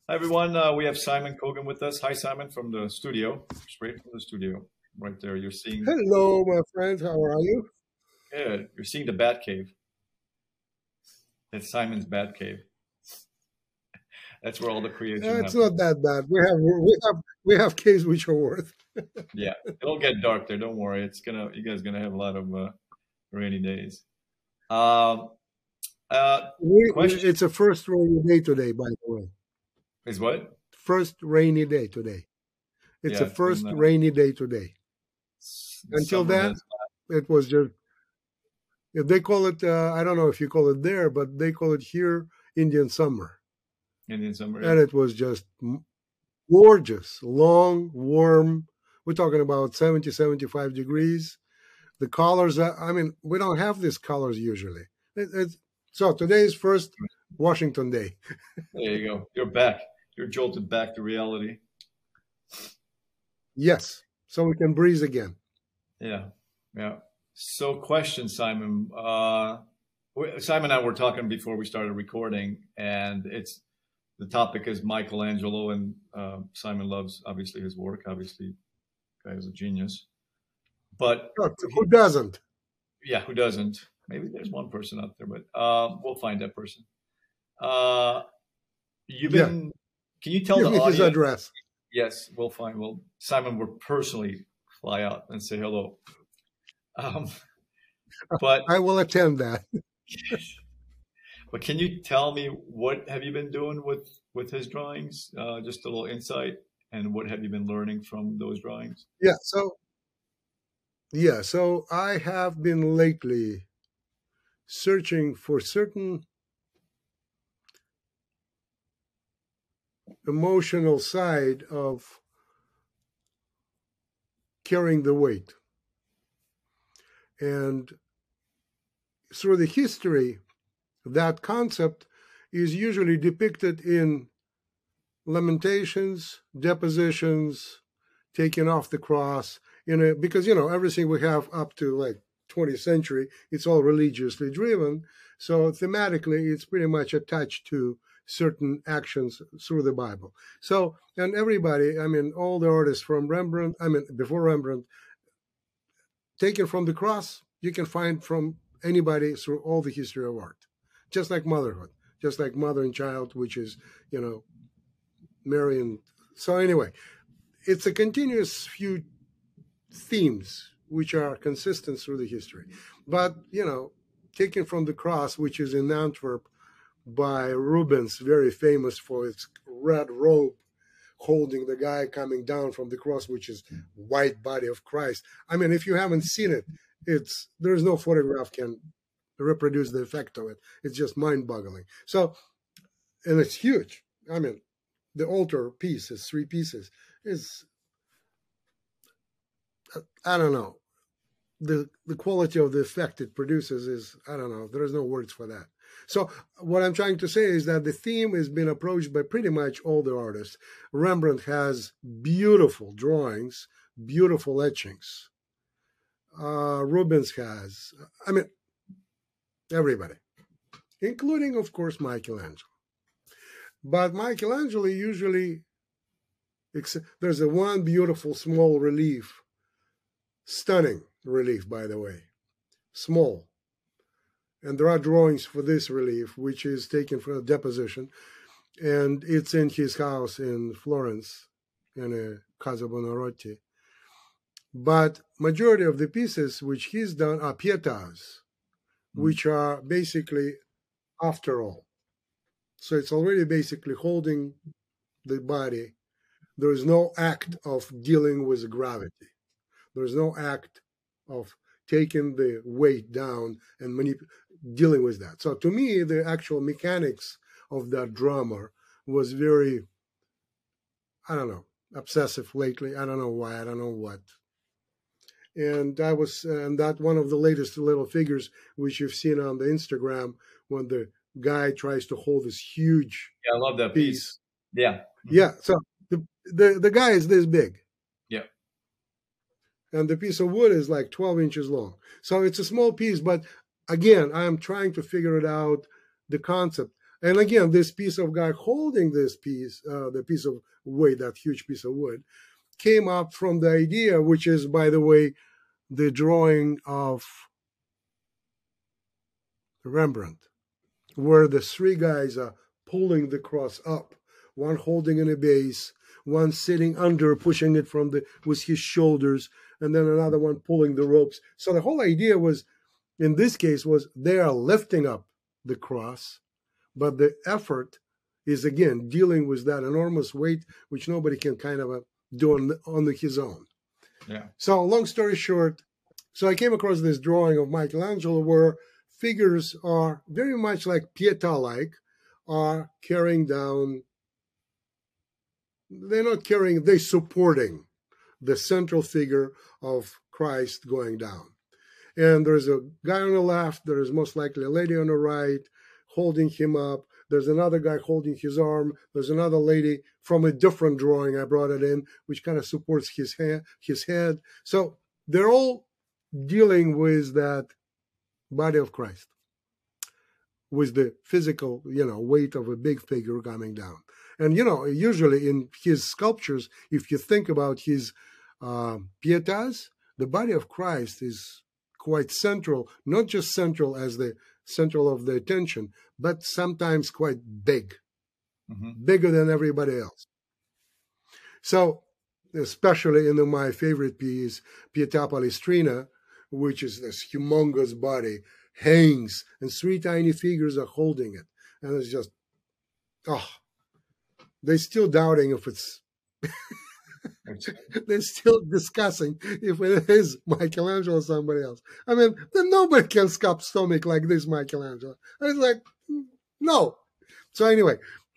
Hi everyone, we have Simon Cogan with us. Hi Simon from the studio, straight from the studio, right there. You're seeing, Hello, my friends. How are you? yeah, you're seeing the Bat Cave. It's Simon's Bat Cave. That's where all the creation It's happens. not that bad. We have caves which are worth. Yeah, it'll get dark there. Don't worry. You guys gonna have a lot of rainy days. Um, question It's a first rainy day today, by the way. is what? First rainy day today. It's a Yeah, it's been first rainy day today. the Until summer then, has it was just if they call it. I don't know if you call it there, but they call it here Indian summer, Indian summer. and Yeah, it was just gorgeous, long, warm. We're talking about 70, 75 degrees. The colors, I mean, we don't have these colors usually. So today is first Washington Day. there you go. You're back. You're jolted back to reality. Yes, so we can breathe again. Yeah, yeah. So, question, Simon. Simon and I were talking before we started recording, and it's the topic is Michelangelo, and Simon loves obviously his work. Obviously, the guy is a genius. But But who doesn't? yeah, who doesn't? Maybe there's one person out there, but we'll find that person. Uh, you've Yeah, been. Can you tell give the me his audience? address. Yes, we'll find. Well, Simon will personally fly out and say hello. Um, but I will attend that. But can you tell me what have you been doing with his drawings? Just a little insight, and what have you been learning from those drawings? Yeah, so I have been lately searching for certain emotional side of carrying the weight. And through the history, that concept is usually depicted in lamentations, depositions, taking off the cross, because everything we have up to like 20th century, it's all religiously driven. So thematically, it's pretty much attached to certain actions through the Bible. So, and everybody, I mean, all the artists from Rembrandt, I mean, before Rembrandt, taken from the cross, you can find from anybody through all the history of art. Just like motherhood, just like mother and child, which is, Mary and so anyway, it's a continuous few themes which are consistent through the history. But, taken from the cross, which is in Antwerp by Rubens, very famous for its red robe holding the guy coming down from the cross, which is white body of Christ. I mean, if you haven't seen it, there's no photograph can reproduce the effect of it. It's just mind-boggling. So, and it's huge. I mean, the altar piece is 3 pieces. Is I don't know. The quality of the effect it produces is, I don't know. There is no words for that. So what I'm trying to say is that the theme has been approached by pretty much all the artists. Rembrandt has beautiful drawings, beautiful etchings. Rubens has, I mean, everybody, including, of course, Michelangelo. But Michelangelo usually, there's a one beautiful small relief, stunning relief, by the way, small. And there are drawings for this relief, which is taken from a deposition, and it's in his house in Florence, in a Casa Buonarroti. But majority of the pieces which he's done are pietas, which are basically after all. So it's already basically holding the body. There is no act of dealing with gravity. There is no act of taking the weight down and dealing with that. So to me, the actual mechanics of that drama was very, I don't know, obsessive lately. I don't know why. I don't know what. And that one of the latest little figures which you've seen on the Instagram when the guy tries to hold this huge Yeah, I love that piece. Yeah. Yeah. So the guy is this big. Yeah. And the piece of wood is like 12 inches long. So it's a small piece, but again, I'm trying to figure it out, the concept. And again, this piece of guy holding this piece, the piece of wood, that huge piece of wood, came up from the idea, which is, by the way, the drawing of Rembrandt, where the three guys are pulling the cross up, one holding in a base, one sitting under, pushing it with his shoulders, and then another one pulling the ropes. So the whole idea was, in this case, was they are lifting up the cross, but the effort is, again, dealing with that enormous weight, which nobody can kind of do on his own. Yeah. So long story short, so I came across this drawing of Michelangelo where figures are very much like Pietà-like, are carrying down, they're not carrying, they're supporting the central figure of Christ going down. And there's a guy on the left, there is most likely a lady on the right holding him up. There's another guy holding his arm. There's another lady from a different drawing, I brought it in, which kind of supports his head. So they're all dealing with that body of Christ, with the physical, weight of a big figure coming down. And, usually in his sculptures, if you think about his Pietas, the body of Christ is quite central, not just central as the central of the attention, but sometimes quite big, bigger than everybody else. So, especially in my favorite piece, Pietà Palestrina, which is this humongous body, hangs, and three tiny figures are holding it. And it's just, they're still doubting if it's, they're still discussing if it is Michelangelo or somebody else. I mean, nobody can sculpt stomach like this Michelangelo. And it's like, no. So anyway,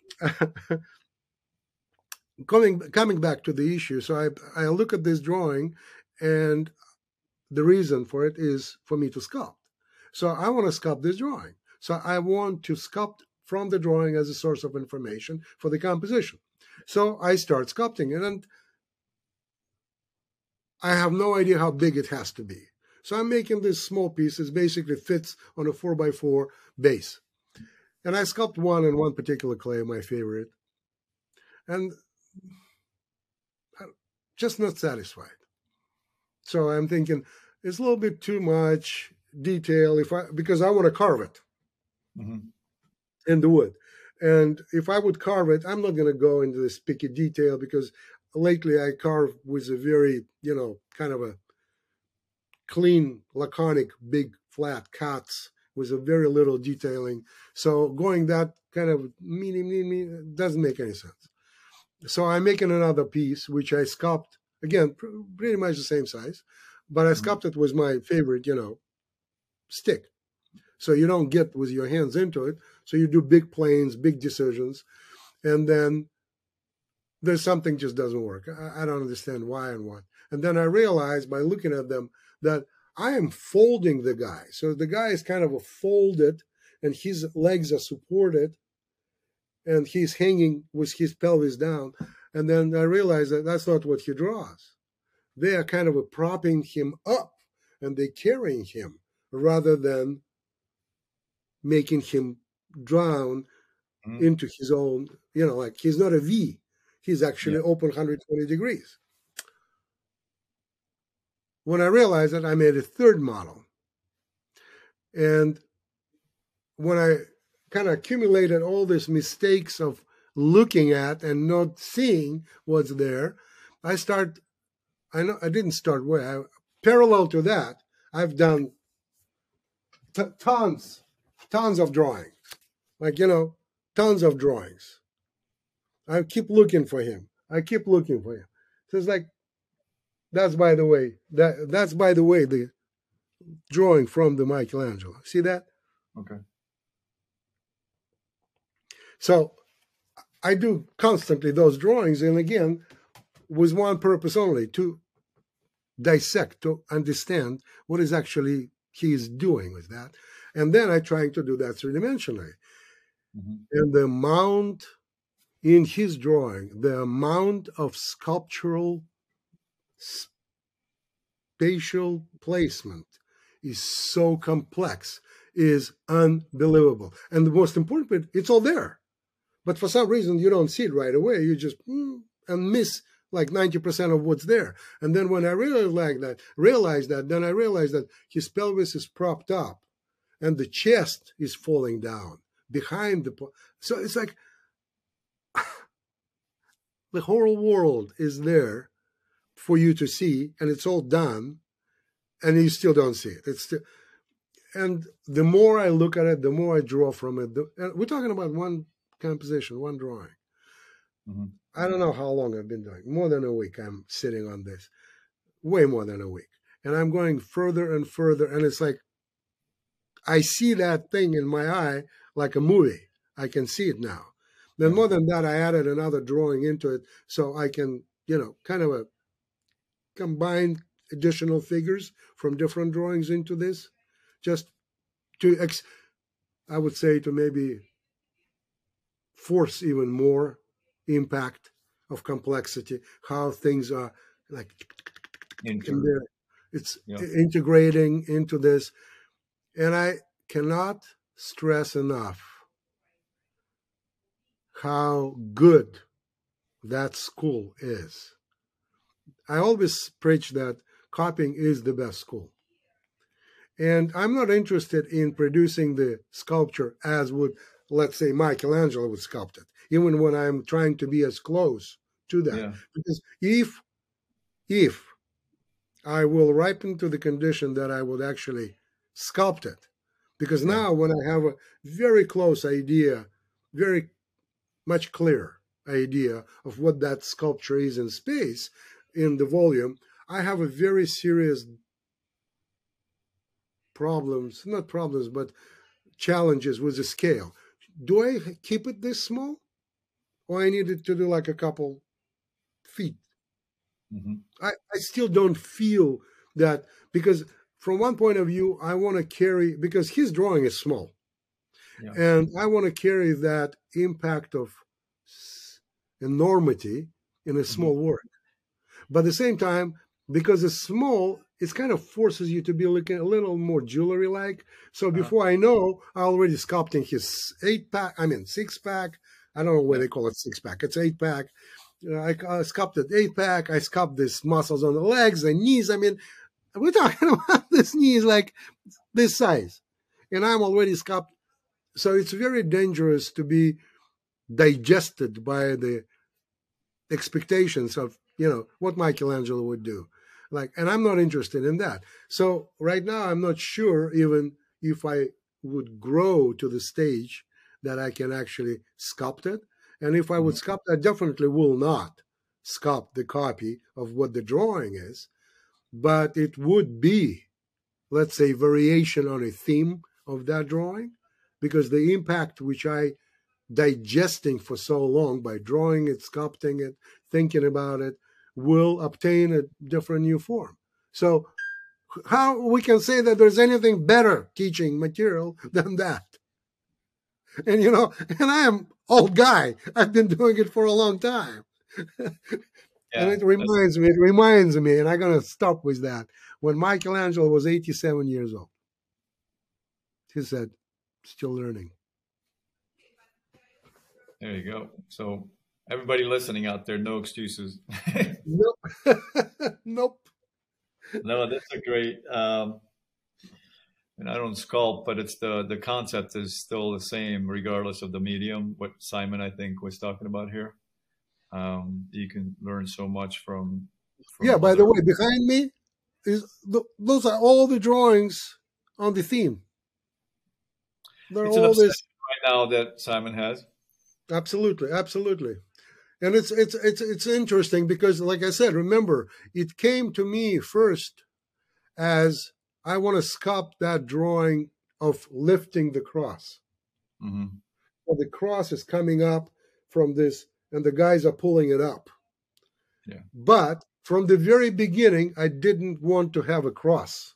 coming back to the issue, so I look at this drawing, and the reason for it is for me to sculpt. So I want to sculpt this drawing. So I want to sculpt from the drawing as a source of information for the composition. So I start sculpting it, and I have no idea how big it has to be. So I'm making this small piece that basically fits on a 4x4 base. And I sculpt one in one particular clay, my favorite, and I'm just not satisfied. So I'm thinking it's a little bit too much detail because I want to carve it in the wood. And if I would carve it, I'm not going to go into this picky detail because lately I carve with a very, kind of a clean, laconic, big, flat cuts with a very little detailing. So going that kind of doesn't make any sense. So I'm making another piece, which I sculpt, again, pretty much the same size, but I sculpted with my favorite, stick. So you don't get with your hands into it. So you do big planes, big decisions, and then there's something just doesn't work. I don't understand why and what. And then I realized by looking at them that I am folding the guy. So the guy is kind of folded, and his legs are supported, and he's hanging with his pelvis down. And then I realized that that's not what he draws. They are kind of propping him up, and they're carrying him rather than making him drown into his own, like he's not a V. He's actually open 120 degrees. When I realized that, I made a third model. And when I kind of accumulated all these mistakes of looking at and not seeing what's there, I didn't start where. Parallel to that, I've done tons of drawings. Like, tons of drawings. I keep looking for him. So it's like, that's by the way, the drawing from the Michelangelo. See that? Okay. So I do constantly those drawings, and again, with one purpose only, to dissect, to understand what is actually he is doing with that. And then I'm trying to do that three-dimensionally. And the amount in his drawing, the amount of sculptural spatial placement is so complex. is unbelievable. And the most important bit, it's all there. But for some reason, you don't see it right away. You just and miss like 90% of what's there. And then when I realized that, then I realized that his pelvis is propped up and the chest is falling down behind the. So it's like the whole world is there for you to see, and it's all done, and you still don't see it. It's still, and the more I look at it, the more I draw from it. And we're talking about one composition, one drawing. Mm-hmm. I don't know how long I've been doing. More than a week I'm sitting on this. Way more than a week. And I'm going further and further, and it's like I see that thing in my eye like a movie. I can see it now. Then more than that, I added another drawing into it so I can, kind of combine additional figures from different drawings into this, just to, I would say, to maybe force even more impact of complexity, how things are like it's integrating into this. And I cannot stress enough how good that school is. I always preach that copying is the best school. And I'm not interested in producing the sculpture as would, let's say, Michelangelo would sculpt it, even when I'm trying to be as close to that. Yeah. Because if I will ripen to the condition that I would actually sculpt it, because now when I have a very close idea, very much clearer idea of what that sculpture is in space, in the volume, I have a very serious but challenges with the scale. Do I keep it this small? Or I need it to do like a couple feet? Mm-hmm. I still don't feel that, because from one point of view, I want to carry, because his drawing is small. Yeah. And I want to carry that impact of enormity in a small work. But at the same time, because it's small, it kind of forces you to be looking a little more jewelry-like. So before I know, I'm already sculpting his 6-pack. I don't know why they call it 6-pack. It's 8-pack. I sculpted 8-pack. I sculpted these muscles on the legs, the knees. We're talking about this knees like this size. And I'm already sculpted. So it's very dangerous to be digested by the expectations of, what Michelangelo would do. And I'm not interested in that. So right now, I'm not sure even if I would grow to the stage that I can actually sculpt it. And if I would sculpt, I definitely will not sculpt the copy of what the drawing is, but it would be, let's say, variation on a theme of that drawing, because the impact which I digesting for so long by drawing it, sculpting it, thinking about it, will obtain a different new form. So how we can say that there's anything better teaching material than that? And, and I am old guy. I've been doing it for a long time. And it reminds me, and I'm going to stop with that. When Michelangelo was 87 years old, he said, still learning. There you go. So everybody listening out there, no excuses. Nope. Nope. No, that's a great, and I don't sculpt, but it's the concept is still the same regardless of the medium. What Simon, I think, was talking about here. You can learn so much from by the way, behind me those are all the drawings on the theme. It's an obsession right now that Simon has. Absolutely. And it's interesting because, like I said, remember, it came to me first as I want to sculpt that drawing of lifting the cross. Mm-hmm. So the cross is coming up from this, and the guys are pulling it up. Yeah. But from the very beginning, I didn't want to have a cross.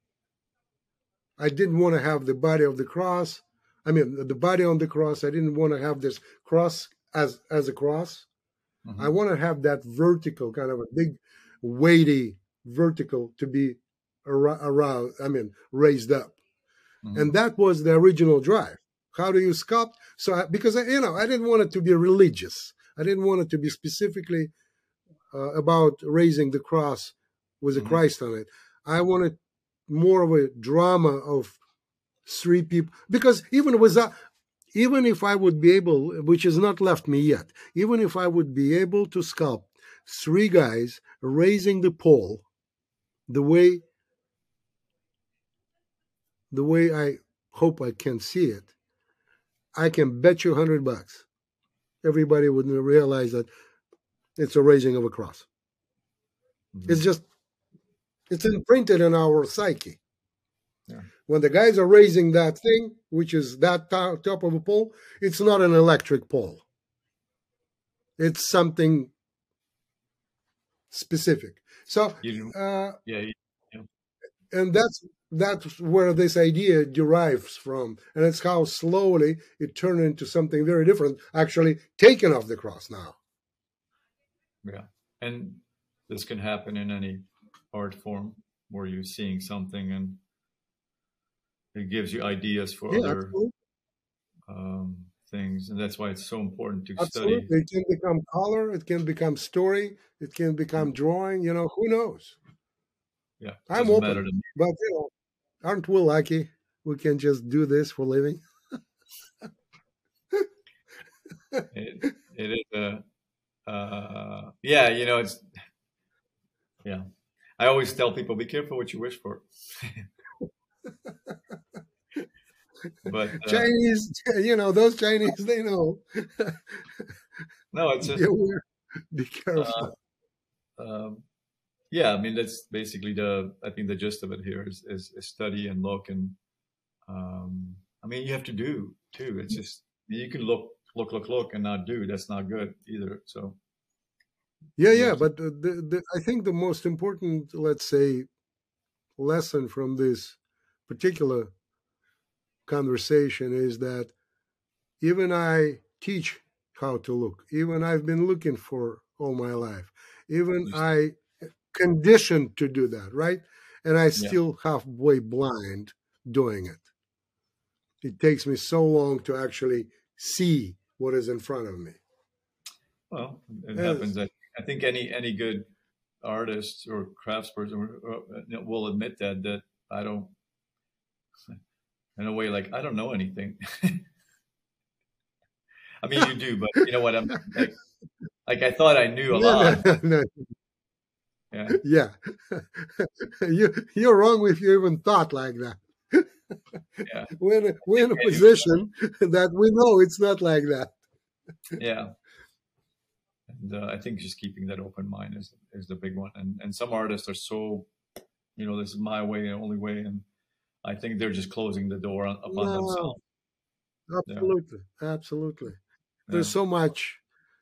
I didn't want to have the body of the cross. The body on the cross. I didn't want to have this cross as a cross. Mm-hmm. I want to have that vertical, kind of a big, weighty vertical to be around, raised up. And that was the original drive. How do you sculpt? So, because I didn't want it to be religious. I didn't want it to be specifically about raising the cross with a Christ on it. I wanted more of a drama of three people, because even if I would be able, which has not left me yet, even if I would be able to sculpt three guys raising the pole the way I hope I can see it, I can bet you $100 everybody would realize that it's a raising of a cross. It's imprinted in our psyche. Yeah. When the guys are raising that thing, which is that top of a pole, it's not an electric pole. It's something specific. So, and that's where this idea derives from, and it's how slowly it turned into something very different, actually taken off the cross now. Yeah, and this can happen in any art form where you're seeing something and it gives you ideas for other things, and that's why it's so important to study. It can become color, it can become story, it can become drawing. Who knows? Yeah, I'm open, but aren't we lucky? We can just do this for a living. It is it's I always tell people, be careful what you wish for. But Chinese, those Chinese, they know. No, it's just be careful. Yeah, I mean, that's basically I think the gist of it here is study and look, and I mean, you have to do too. It's just, you can look and not do. That's not good either. So yeah, but I think the most important, let's say, lesson from this particular conversation is that even I teach how to look. Even I've been looking for all my life. Even I conditioned to do that, right? And I still halfway blind doing it. It takes me so long to actually see what is in front of me. Well, it happens. I think any good artist or craftsperson will admit that I don't, in a way, like, I don't know anything. I mean, you do, but you know what? I'm like I thought I knew a lot. No. Yeah. You're wrong if you even thought like that. Yeah. We're in a position that we know it's not like that. Yeah. And I think just keeping that open mind is the big one. And some artists are so, this is my way, the only way. And I think they're just closing the door upon themselves. Absolutely. There's so much.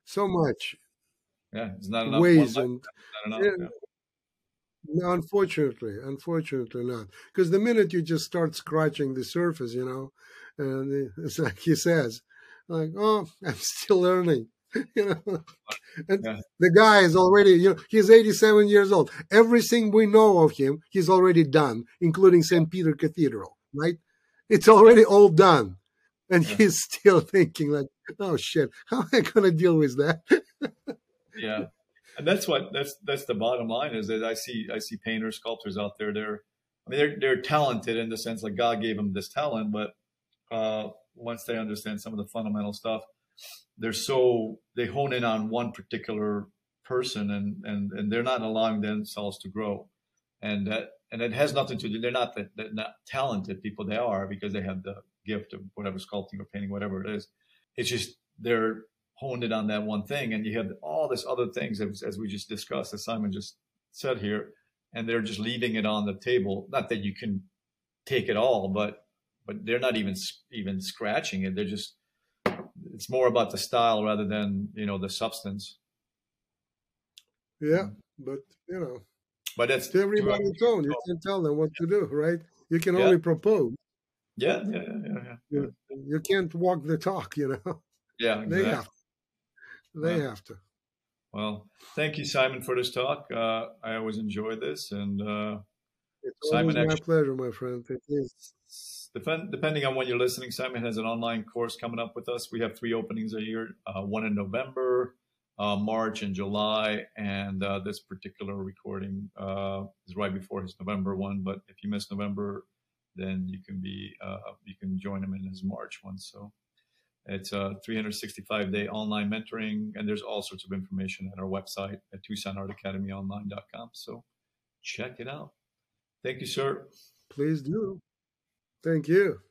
Yeah, it's not enough ways and not enough. No, unfortunately not. Because the minute you just start scratching the surface, and it's like he says, like, oh, I'm still learning, And the guy is already, he's 87 years old. Everything we know of him, he's already done, including St. Peter Cathedral, right? It's already all done. And he's still thinking like, oh shit, how am I going to deal with that? Yeah. And that's the bottom line, is that I see painters, sculptors out there. They're talented in the sense like God gave them this talent, but once they understand some of the fundamental stuff, they hone in on one particular person, and they're not allowing themselves to grow. And it has nothing to do. They're not talented people. They are, because they have the gift of whatever, sculpting or painting, whatever it is. It's just they're honed in on that one thing, and you have all this other things as we just discussed, as Simon just said here, and they're just leaving it on the table. Not that you can take it all, but they're not even scratching it. They're just, it's more about the style rather than the substance. Yeah, but but that's to everybody's own. You can tell them what to do, right? You can only propose. Yeah. You can't walk the talk, Yeah, exactly. They have to. Well, thank you, Simon, for this talk. I always enjoy this, and It's always Simon my actually, pleasure, my friend. It is. depending on when you're listening, Simon has an online course coming up with us. We have 3 openings a year, one in November, March, and July. And this particular recording is right before his November one. But if you miss November, then you can join him in his March one. So it's a 365-day online mentoring, and there's all sorts of information at our website at TucsonArtAcademyOnline.com. So check it out. Thank you, sir. Please do. Thank you.